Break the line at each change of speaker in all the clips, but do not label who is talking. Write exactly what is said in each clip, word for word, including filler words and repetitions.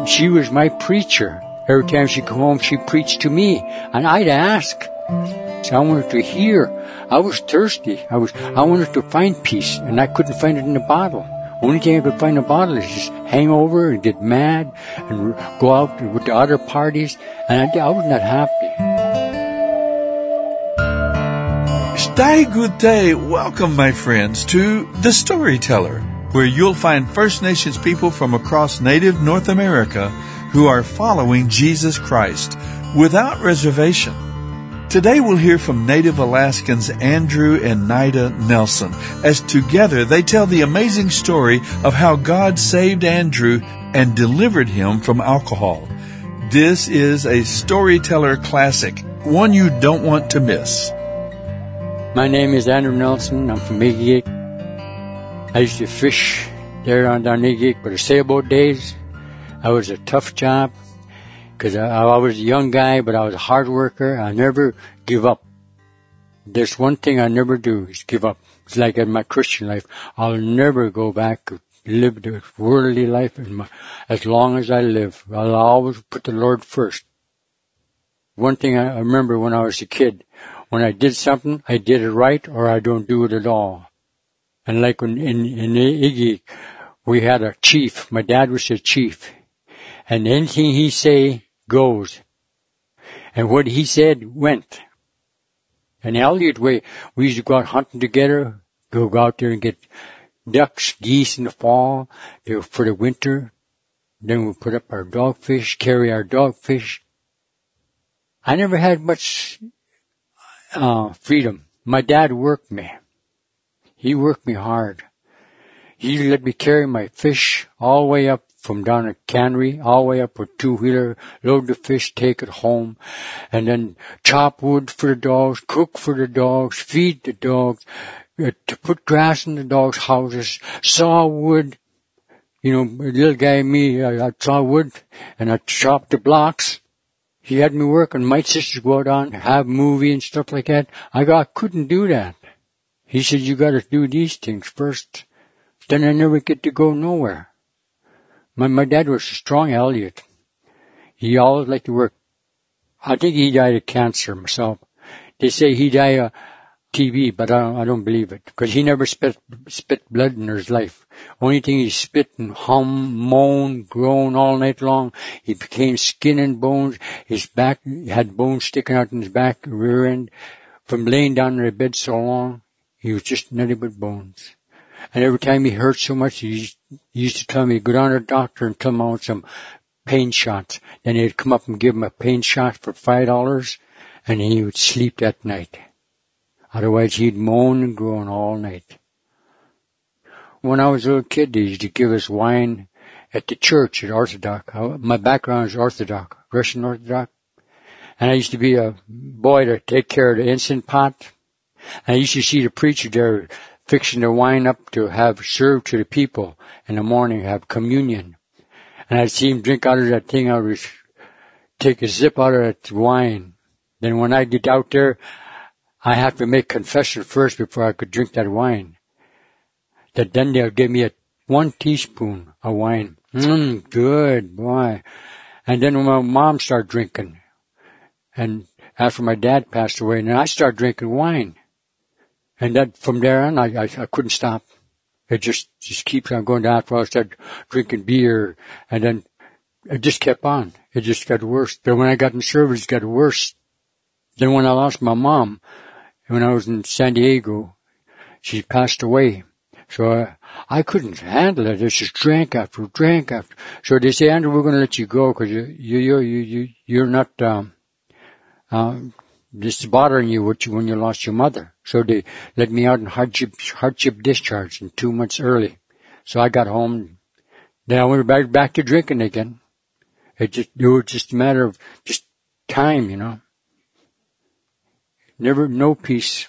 she was my preacher. Every time she'd come home, she'd preach to me, and I'd ask. So I wanted to hear. I was thirsty. I was. I wanted to find peace, and I couldn't find it in the bottle. Only thing I could find in the bottle is just hang over and get mad and go out with the other parties, and I, I was not happy.
Stai good day. Welcome, my friends, to The Storyteller, where you'll find First Nations people from across native North America who are following Jesus Christ without reservation. Today we'll hear from Native Alaskans Andrew and Nida Nelson, as together they tell the amazing story of how God saved Andrew and delivered him from alcohol. This is a storyteller classic, one you don't want to miss.
My name is Andrew Nelson. I'm from Igig. I used to fish there on down Igig, but the sailboat days, I was a tough job. Because I, I was a young guy, but I was a hard worker. I never give up. There's one thing I never do is give up. It's like in my Christian life. I'll never go back to live the worldly life in my, as long as I live. I'll always put the Lord first. One thing I remember when I was a kid, when I did something, I did it right or I don't do it at all. And like when in, in Iggy, we had a chief. My dad was a chief. And anything he say goes. And what he said went. And Elliot way, we used to go out hunting together, go out there and get ducks, geese in the fall, for the winter. Then we put up our dogfish, carry our dogfish. I never had much uh freedom. My dad worked me. He worked me hard. He let me carry my fish all the way up from down at cannery, all the way up with two-wheeler, load the fish, take it home, and then chop wood for the dogs, cook for the dogs, feed the dogs, uh, to put grass in the dogs' houses, saw wood. You know, a little guy, me, I, I saw wood, and I chopped the blocks. He had me working. My sisters go out on, have movie and stuff like that. I got, couldn't do that. He said, you gotta do these things first. Then I never get to go nowhere. My, my dad was a strong Elliot. He always liked to work. I think he died of cancer himself. They say he died of T B, but I don't, I don't believe it. Because he never spit, spit blood in his life. Only thing he spit and hum, moan, groan all night long. He became skin and bones. His back, he had bones sticking out in his back, rear end. From laying down in the bed so long, he was just nothing but bones. And every time he hurt so much, he used, he used to tell me, go down to the doctor and tell him I want some pain shots. Then he'd come up and give him a pain shot for five dollars, and he would sleep that night. Otherwise, he'd moan and groan all night. When I was a little kid, they used to give us wine at the church at Orthodox. My background is Orthodox, Russian Orthodox. And I used to be a boy to take care of the incense pot. And I used to see the preacher there fixing the wine up to have served to the people in the morning, have communion. And I'd see him drink out of that thing. I would take a sip out of that wine. Then when I get out there, I have to make confession first before I could drink that wine. That then they'll give me a one teaspoon of wine. Mmm, good, boy. And then when my mom started drinking, and after my dad passed away, and then I started drinking wine. And that, from there on, I, I, I couldn't stop. It just, just keeps on going down. After I started drinking beer, and then it just kept on. It just got worse. Then when I got in service, it got worse. Then when I lost my mom, when I was in San Diego, she passed away. So I, I couldn't handle it. It just drank after drank after. So they say, Andrew, we're going to let you go because you, you, you, you, you're not, um, um, this is bothering you when you lost your mother. So they let me out in hardship, hardship discharge and two months early. So I got home. Then I went back, back to drinking again. It just, it was just a matter of just time, you know. Never, no peace.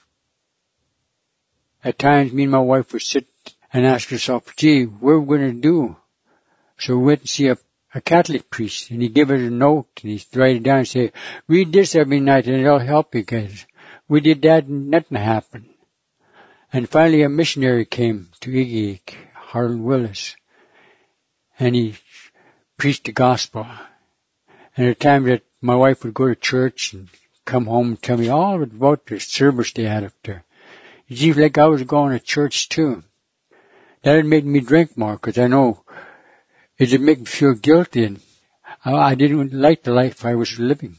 At times, me and my wife would sit and ask herself, gee, what are we going to do? So we went and see a, a Catholic priest, and he gave us a note, and he write it down and say, read this every night, and it'll help you guys. We did that, and nothing happened. And finally, a missionary came to Igig, Harlan Willis, and he preach the gospel. And at the time that my wife would go to church and come home and tell me all about the service they had up there. It seemed like I was going to church too. That had made me drink more, because I know it would make me feel guilty, and I didn't like the life I was living.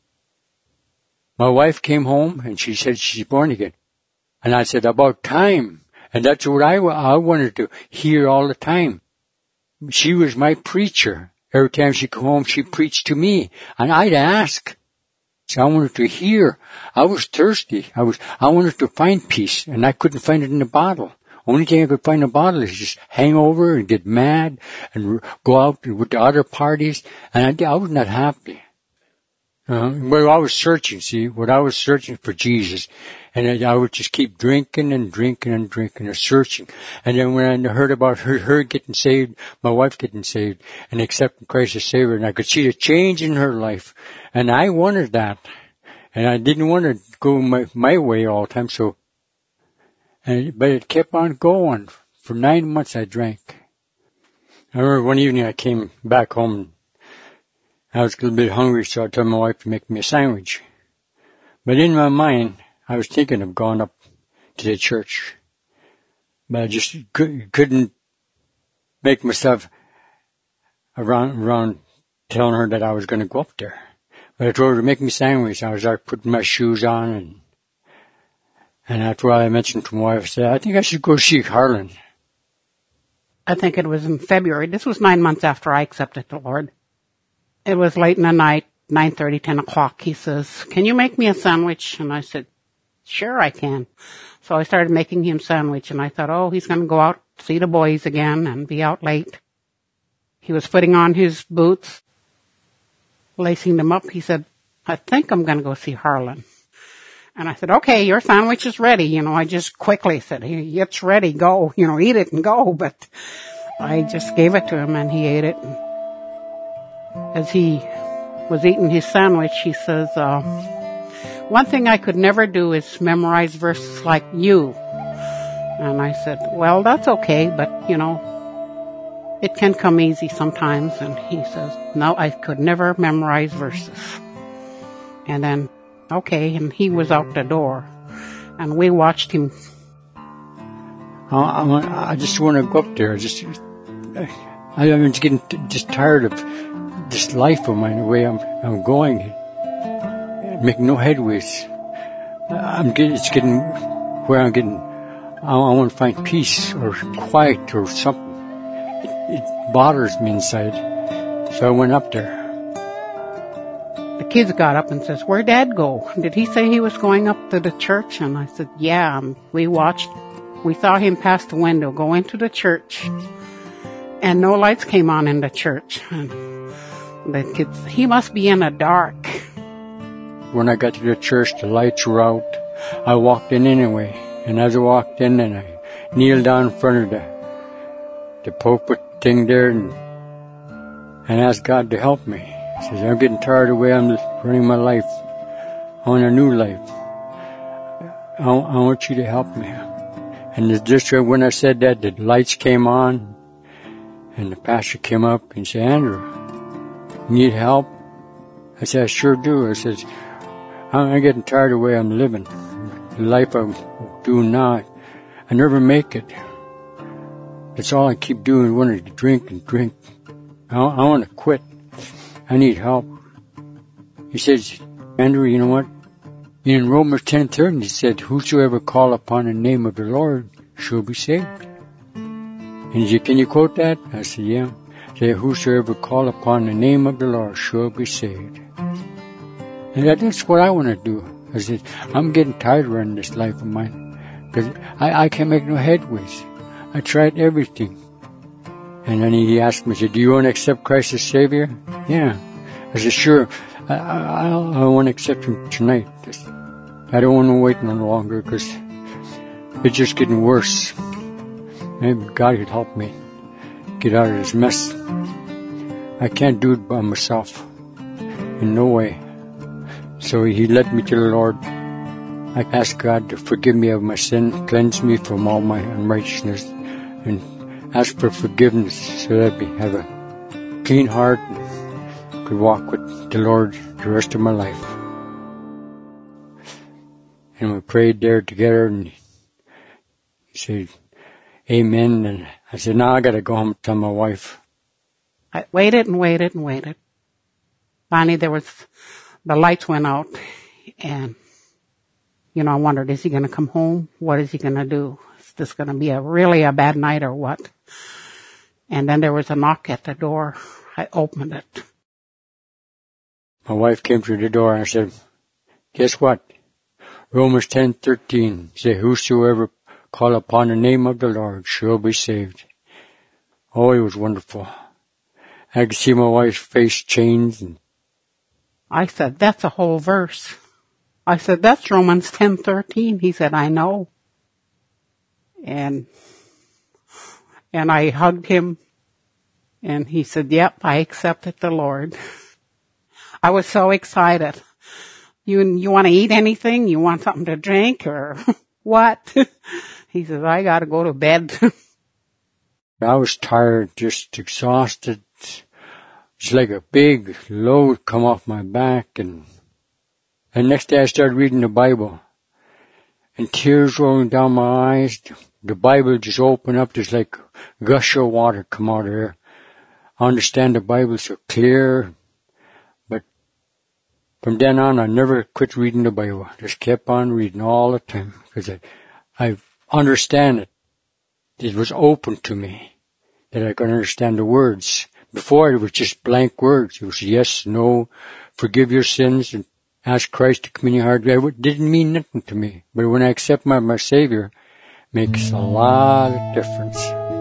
My wife came home and she said she's born again. And I said, about time. And that's what I, I wanted to hear all the time. She was my preacher. Every time she came home, she preached to me. And I'd ask. So I wanted to hear. I was thirsty. I was, I wanted to find peace, and I couldn't find it in the bottle. Only thing I could find in the bottle is just hang over and get mad and go out with the other parties. And I, I was not happy. Uh, but I was searching, see, what I was searching for Jesus. And I, I would just keep drinking and drinking and drinking and searching. And then when I heard about her, her getting saved, my wife getting saved, and accepting Christ as Savior, and I could see the change in her life. And I wanted that. And I didn't want to go my, my way all the time, so, and, but it kept on going. For nine months I drank. I remember one evening I came back home. I was a little bit hungry, so I told my wife to make me a sandwich. But in my mind, I was thinking of going up to the church. But I just couldn't make myself around, around telling her that I was going to go up there. But I told her to make me a sandwich. I was out putting my shoes on, and and after I mentioned to my wife, I said, I think I should go see Harlan.
I think it was in February. This was nine months after I accepted the Lord. It was late in the night, nine thirty, ten o'clock. He says, can you make me a sandwich? And I said, sure I can. So I started making him a sandwich, and I thought, oh, he's going to go out, see the boys again, and be out late. He was putting on his boots, lacing them up. He said, I think I'm going to go see Harlan. And I said, okay, your sandwich is ready. You know, I just quickly said, it's ready, go, you know, eat it and go. But I just gave it to him, and he ate it. And as he was eating his sandwich, he says, uh, one thing I could never do is memorize verses like you. And I said, well, that's okay, but, you know, it can come easy sometimes. And he says, no, I could never memorize verses. And then, okay, and he was out the door, and we watched him.
I, I just want to go up there. Just, I, I'm just getting just tired of this life of mine, the way I'm, I'm going, making no headways. I'm getting, it's getting where I'm getting, I, I want to find peace or quiet or something. It, it bothers me inside. So I went up there.
The kids got up and says, where'd Dad go? Did he say he was going up to the church? And I said, yeah. And we watched, we saw him pass the window, go into the church, and no lights came on in the church. And the kids, he must be in the dark.
When I got to the church, the lights were out. I walked in anyway. And as I walked in, and I kneeled down in front of the, the pulpit thing there and, and asked God to help me. He says, I'm getting tired of the way I'm running my life. I want a new life. I, I want you to help me. And just when I said that, the lights came on, and the pastor came up and said, Andrew, you need help? I said, I sure do. I said, I'm getting tired of the way I'm living. The life I'm doing now, I never make it. That's all I keep doing, wanting to drink and drink. I, I want to quit. I need help. He says, Andrew, you know what? In Romans ten thirty, he said, whosoever call upon the name of the Lord shall be saved. And he said, can you quote that? I said, yeah. He said, whosoever call upon the name of the Lord shall be saved. And that, that's what I want to do. I said, I'm getting tired of running this life of mine. Because I, I can't make no headways. I tried everything. And then he asked me, he said, do you want to accept Christ as Savior? Yeah. I said, sure. I, I, I want to accept Him tonight. Just, I don't want to wait no longer because it's just getting worse. Maybe God could help me get out of this mess. I can't do it by myself. In no way. So He led me to the Lord. I asked God to forgive me of my sin, cleanse me from all my unrighteousness, and ask for forgiveness so that I have a clean heart and could walk with the Lord the rest of my life. And we prayed there together, and he said, amen. And I said, now I got to go home and tell my wife.
I waited and waited and waited. Finally, there was, the lights went out, and, you know, I wondered, is he going to come home? What is he going to do? Is this going to be a really a bad night or what? And then there was a knock at the door. I opened it.
My wife came through the door, and I said, guess what? Romans ten thirteen says, whosoever call upon the name of the Lord shall be saved. Oh, it was wonderful. I could see my wife's face change. And
I said, that's a whole verse. I said, that's Romans ten thirteen. He said, I know. And, and I hugged him, and he said, yep, I accepted the Lord. I was so excited. You, you want to eat anything? You want something to drink or what? He says, I got to go to bed.
I was tired, just exhausted. It's like a big load come off my back. And the next day I started reading the Bible. And tears rolling down my eyes. The Bible just opened up. There's like a gush of water come out of there. I understand the Bible so clear. But from then on, I never quit reading the Bible. Just kept on reading all the time. Because I, I understand it. It was open to me. That I could understand the words. Before it was just blank words. It was yes, no, forgive your sins, and ask Christ to come in your heart. It didn't mean nothing to me. But when I accept my, my Savior, it makes a lot of difference.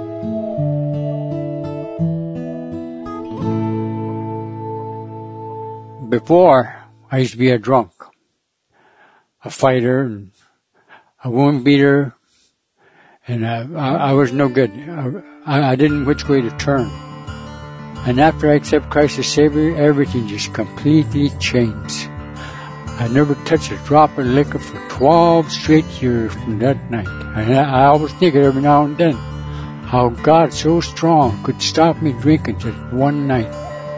Before, I used to be a drunk, a fighter, and a wound beater, and I, I, I was no good. I, I didn't know which way to turn. And after I accept Christ as Savior, everything just completely changed. I never touched a drop of liquor for twelve straight years from that night. And I, I always think it every now and then, how God so strong could stop me drinking just one night.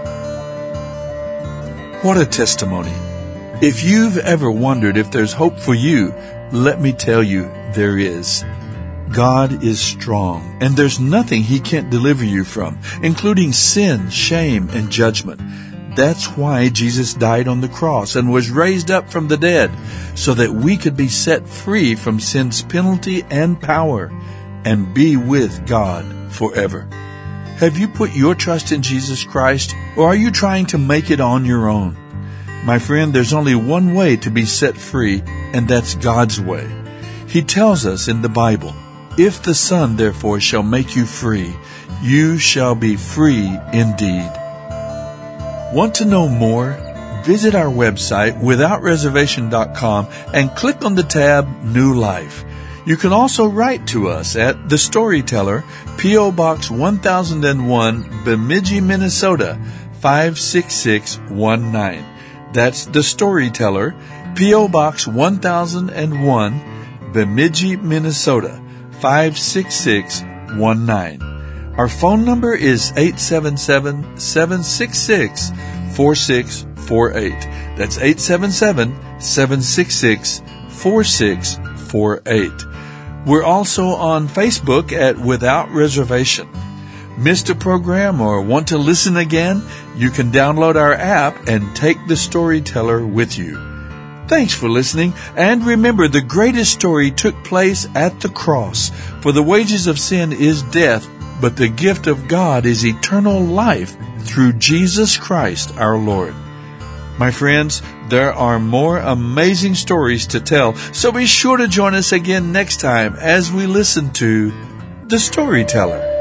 What a testimony. If you've ever wondered if there's hope for you, let me tell you, there is. God is strong, and there's nothing He can't deliver you from, including sin, shame, and judgment. That's why Jesus died on the cross and was raised up from the dead, so that we could be set free from sin's penalty and power, and be with God forever. Have you put your trust in Jesus Christ, or are you trying to make it on your own? My friend, there's only one way to be set free, and that's God's way. He tells us in the Bible, if the Son, therefore, shall make you free, you shall be free indeed. Want to know more? Visit our website, without reservation dot com, and click on the tab New Life. You can also write to us at The Storyteller, P O. Box one thousand one, Bemidji, Minnesota, five six six one nine. That's The Storyteller, P O. Box one thousand one, Bemidji, Minnesota, five six six one nine. Our phone number is eight seven seven, seven six six, four six four eight. That's eight seven seven, seven six six, four six four eight. We're also on Facebook at Without Reservation. Missed a program or want to listen again? You can download our app and take The Storyteller with you. Thanks for listening, and remember, the greatest story took place at the cross. For the wages of sin is death, but the gift of God is eternal life through Jesus Christ our Lord. My friends, there are more amazing stories to tell, so be sure to join us again next time as we listen to The Storyteller.